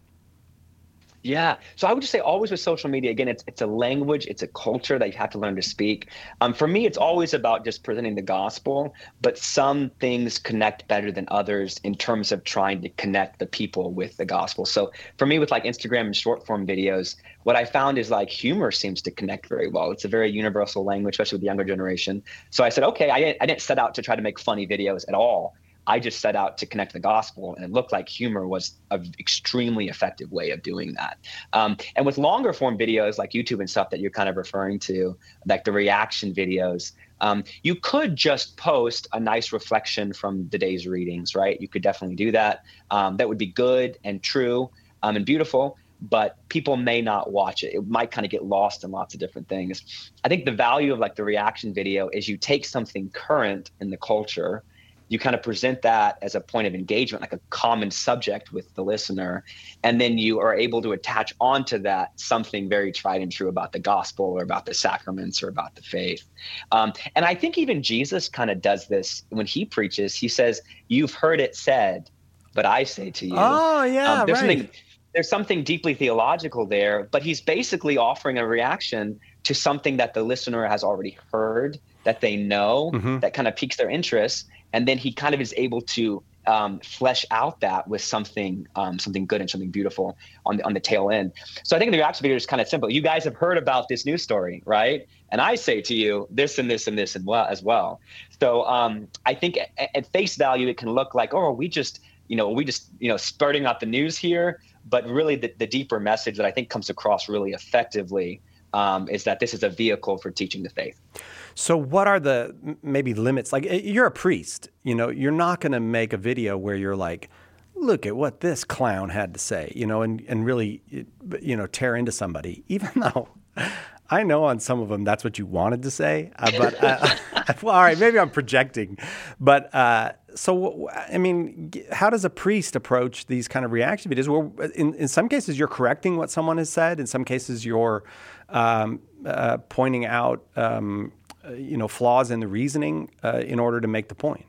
Yeah. So I would just say always with social media, again, it's a language, it's a culture that you have to learn to speak. For me, it's always about just presenting the gospel, but some things connect better than others in terms of trying to connect the people with the gospel. So for me, with like Instagram and short form videos, what I found is like humor seems to connect very well. It's a very universal language, especially with the younger generation. So I said, okay, I didn't set out to try to make funny videos at all. I just set out to connect the gospel, and it looked like humor was an extremely effective way of doing that. And with longer form videos like YouTube and stuff that you're kind of referring to, like the reaction videos, you could just post a nice reflection from the day's readings, right? You could definitely do that. That would be good and true and beautiful, but people may not watch it. It might kind of get lost in lots of different things. I think the value of like the reaction video is you take something current in the culture, you kind of present that as a point of engagement, like a common subject with the listener. And then you are able to attach onto that something very tried and true about the gospel or about the sacraments or about the faith. And I think even Jesus kind of does this when he preaches. He says, "You've heard it said, but I say to you." Oh, yeah, There's something deeply theological there, but he's basically offering a reaction to something that the listener has already heard, that they know, that kind of piques their interest. And then he kind of is able to flesh out that with something good and something beautiful on the tail end. So I think the reaction video is kind of simple. You guys have heard about this news story, right? And I say to you this and this and this as well. So I think at face value, it can look like, oh, we just spurting out the news here. But really the deeper message that I think comes across really effectively is that this is a vehicle for teaching the faith. So what are the maybe limits? Like, you're a priest, you're not going to make a video where you're like, look at what this clown had to say, and really, tear into somebody, even though I know on some of them that's what you wanted to say. But well, all right, maybe I'm projecting. But so, I mean, how does a priest approach these kind of reaction videos? Well, in some cases, you're correcting what someone has said. In some cases, you're pointing out flaws in the reasoning in order to make the point.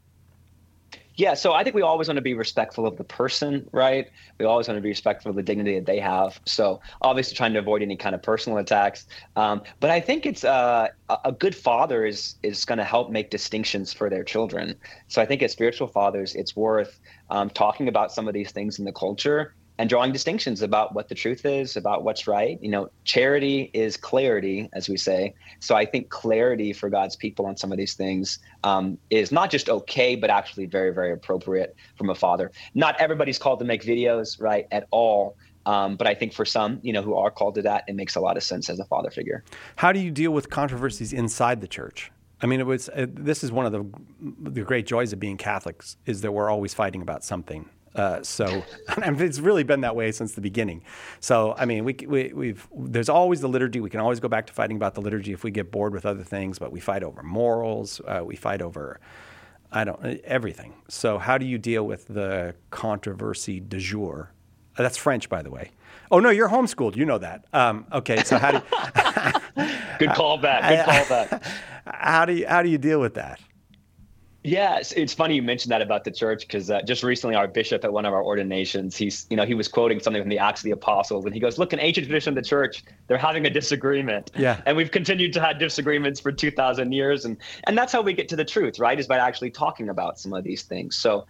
Yeah, so I think we always want to be respectful of the person, right? We always want to be respectful of the dignity that they have. So obviously trying to avoid any kind of personal attacks. But I think it's a good father is going to help make distinctions for their children. So I think as spiritual fathers, it's worth talking about some of these things in the culture and drawing distinctions about what the truth is, about what's right. Charity is clarity, as we say. So I think clarity for God's people on some of these things is not just okay, but actually very, very appropriate from a father. Not everybody's called to make videos, right, at all. But I think for some, who are called to that, it makes a lot of sense as a father figure. How do you deal with controversies inside the church? I mean, this is one of the great joys of being Catholics, is that we're always fighting about something. So it's really been that way since the beginning. So, I mean, there's always the liturgy. We can always go back to fighting about the liturgy if we get bored with other things, but we fight over morals. We fight over, everything. So how do you deal with the controversy du jour? That's French, by the way. Oh, no, you're homeschooled. You know that. Okay, so how do you... Good callback. How do you deal with that? Yeah, it's funny you mentioned that about the church, because just recently our bishop at one of our ordinations, he was quoting something from the Acts of the Apostles, and he goes, look, in ancient tradition of the church, they're having a disagreement. Yeah. And we've continued to have disagreements for 2,000 years. And that's how we get to the truth, right, is by actually talking about some of these things. So,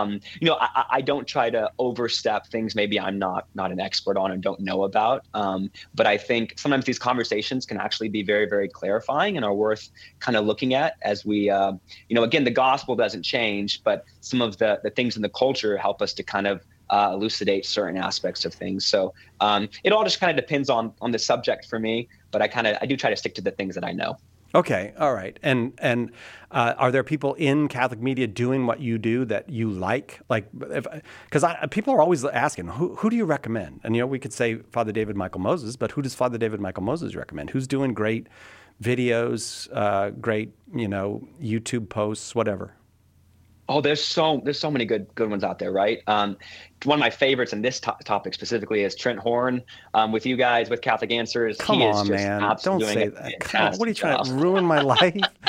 I don't try to overstep things maybe I'm not an expert on and don't know about. But I think sometimes these conversations can actually be very, very clarifying and are worth kind of looking at as we, again, the gospel doesn't change, but some of the things in the culture help us to kind of elucidate certain aspects of things. So it all just kind of depends on the subject for me, but I do try to stick to the things that I know. Okay, all right. And are there people in Catholic media doing what you do that you like? Like, because people are always asking, who do you recommend? And we could say Father David Michael Moses, but who does Father David Michael Moses recommend? Who's doing great videos, great, YouTube posts, whatever? Oh, there's so many good ones out there, right? One of my favorites in this topic specifically is Trent Horn with you guys, with Catholic Answers. Come on, man. Don't say that. What are you trying to ruin my life?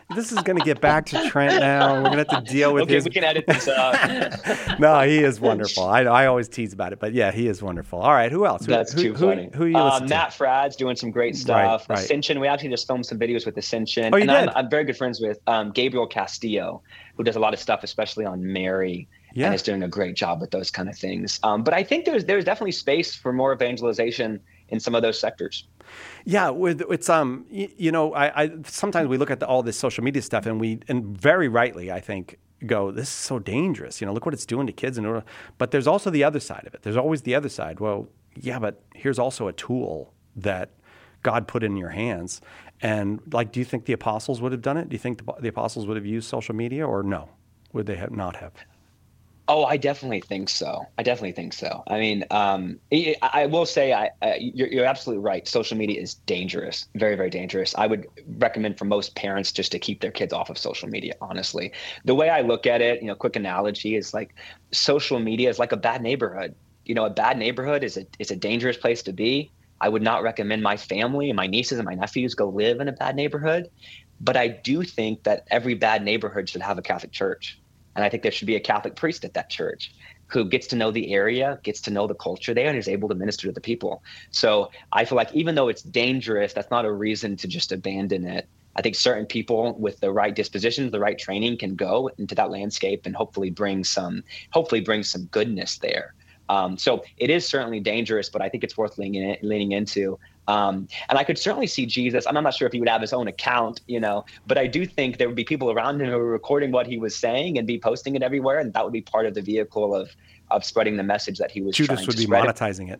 this is going to get back to Trent now. We're going to have to deal with his... Okay, we can edit this out. No, he is wonderful. I always tease about it, but yeah, he is wonderful. All right, who else? That's too funny. Who you listen to? Matt Fradd's doing some great stuff. Right. Ascension, we actually just filmed some videos with Ascension. Oh, you did? I'm very good friends with Gabriel Castillo, who does a lot of stuff, especially on Mary. Yeah. And is doing a great job with those kind of things. But I think there's definitely space for more evangelization in some of those sectors. Yeah, it's I sometimes we look at all this social media stuff and very rightly I think go, this is so dangerous. Look what it's doing to kids. But there's also the other side of it. There's always the other side. Well, yeah, but here's also a tool that God put in your hands. And do you think the apostles would have done it? Do you think the apostles would have used social media, or no? Would they not have? Oh, I definitely think so. I mean, I will say you're absolutely right. Social media is dangerous, very, very dangerous. I would recommend for most parents just to keep their kids off of social media, honestly. The way I look at it, quick analogy is like social media is like a bad neighborhood. A bad neighborhood is a dangerous place to be. I would not recommend my family and my nieces and my nephews go live in a bad neighborhood. But I do think that every bad neighborhood should have a Catholic church. And I think there should be a Catholic priest at that church who gets to know the area, gets to know the culture there, and is able to minister to the people. So I feel like even though it's dangerous, that's not a reason to just abandon it. I think certain people with the right dispositions, the right training can go into that landscape and hopefully bring some goodness there. So it is certainly dangerous, but I think it's worth leaning into. And I could certainly see Jesus. I'm not sure if he would have his own account, but I do think there would be people around him who were recording what he was saying and be posting it everywhere. And that would be part of the vehicle of spreading the message that he was trying to spread. Judas would be monetizing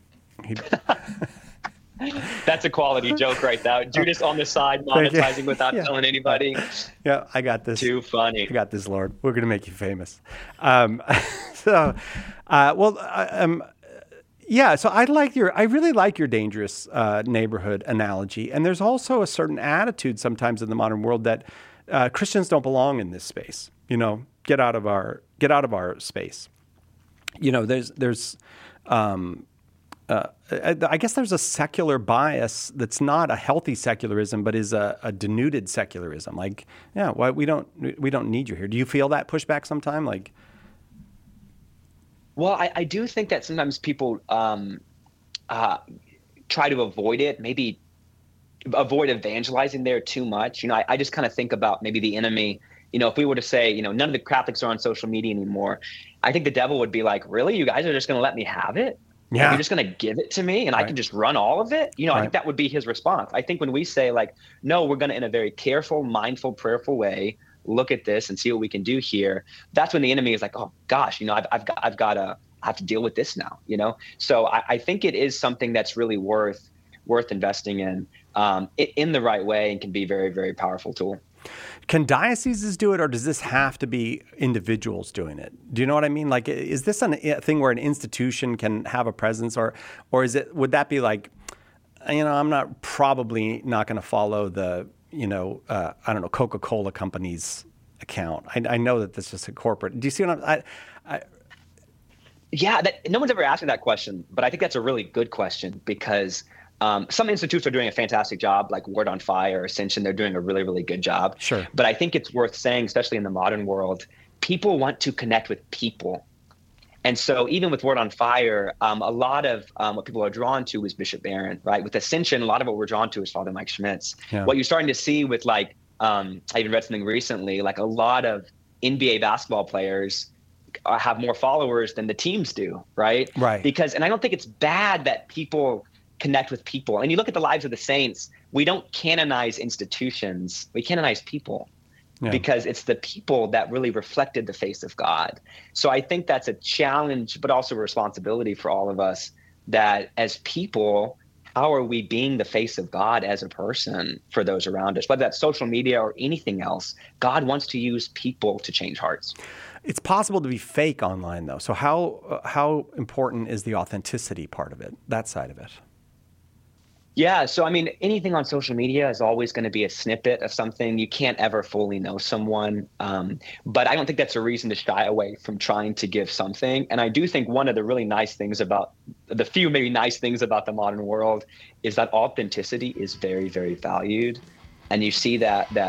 it. That's a quality joke right there. Judas on the side monetizing without telling anybody. Yeah, I got this. Too funny. I got this, Lord. We're going to make you famous. Yeah, so I really like your dangerous neighborhood analogy. And there's also a certain attitude sometimes in the modern world that Christians don't belong in this space. Get out of our space. There's I guess there's a secular bias that's not a healthy secularism, but is a denuded secularism. We don't need you here. Do you feel that pushback sometime? Well, I do think that sometimes people try to avoid it, maybe avoid evangelizing there too much. I just kind of think about maybe the enemy. If we were to say, none of the Catholics are on social media anymore, I think the devil would be like, really? You guys are just going to let me have it? Yeah. You're just going to give it to me and I can just run all of it? I think that would be his response. I think when we say no, we're going to, in a very careful, mindful, prayerful way, look at this and see what we can do here. That's when the enemy is like, oh gosh, I have to deal with this now, So I think it is something that's really worth investing in the right way, and can be a very, very powerful tool. Can dioceses do it, or does this have to be individuals doing it? Do you know what I mean? Is this a thing where an institution can have a presence, or would that be I'm probably not going to follow the, Coca-Cola company's account. I know that this is a corporate. Do you see what Yeah, no one's ever asked me that question, but I think that's a really good question, because some institutes are doing a fantastic job, like Word on Fire, Ascension. They're doing a really, really good job. Sure. But I think it's worth saying, especially in the modern world, people want to connect with people. And so even with Word on Fire, a lot of what people are drawn to is Bishop Barron, right? With Ascension, a lot of what we're drawn to is Father Mike Schmitz. Yeah. What you're starting to see with I even read something recently, a lot of NBA basketball players have more followers than the teams do, right? Right. And I don't think it's bad that people connect with people. And you look at the lives of the saints, we don't canonize institutions, we canonize people. Yeah. Because it's the people that really reflected the face of God. So I think that's a challenge, but also a responsibility for all of us, that as people, how are we being the face of God as a person for those around us? Whether that's social media or anything else, God wants to use people to change hearts. It's possible to be fake online, though. So how important is the authenticity part of it, that side of it? Yeah. So, anything on social media is always going to be a snippet of something. You can't ever fully know someone. But I don't think that's a reason to shy away from trying to give something. And I do think one of the really nice things about the few maybe nice things about the modern world is that authenticity is very, very valued. And you see that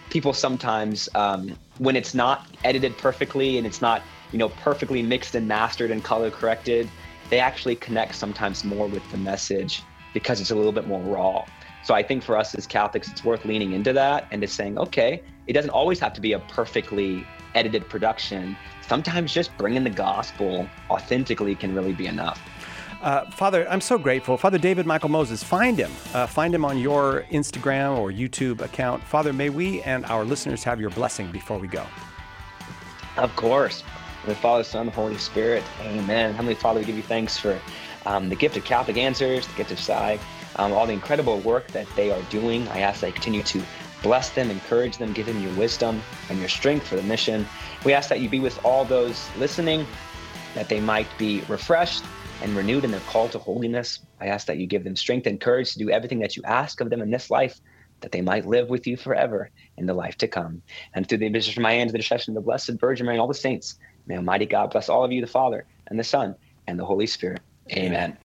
people sometimes, when it's not edited perfectly and it's not, perfectly mixed and mastered and color corrected, they actually connect sometimes more with the message because it's a little bit more raw. So I think for us as Catholics, it's worth leaning into that and just saying, okay, it doesn't always have to be a perfectly edited production. Sometimes just bringing the gospel authentically can really be enough. Father, I'm so grateful. Father David Michael Moses, find him. Find him on your Instagram or YouTube account. Father, may we and our listeners have your blessing before we go. Of course. In the Father, Son, Holy Spirit. Amen. Heavenly Father, we give you thanks for the gift of Catholic Answers, the gift of Cy, all the incredible work that they are doing. I ask that you continue to bless them, encourage them, give them your wisdom and your strength for the mission. We ask that you be with all those listening, that they might be refreshed and renewed in their call to holiness. I ask that you give them strength and courage to do everything that you ask of them in this life, that they might live with you forever in the life to come. And through the Bishop of my hands, the intercession of the Blessed Virgin Mary and all the saints, may Almighty God bless all of you, the Father and the Son and the Holy Spirit. Amen.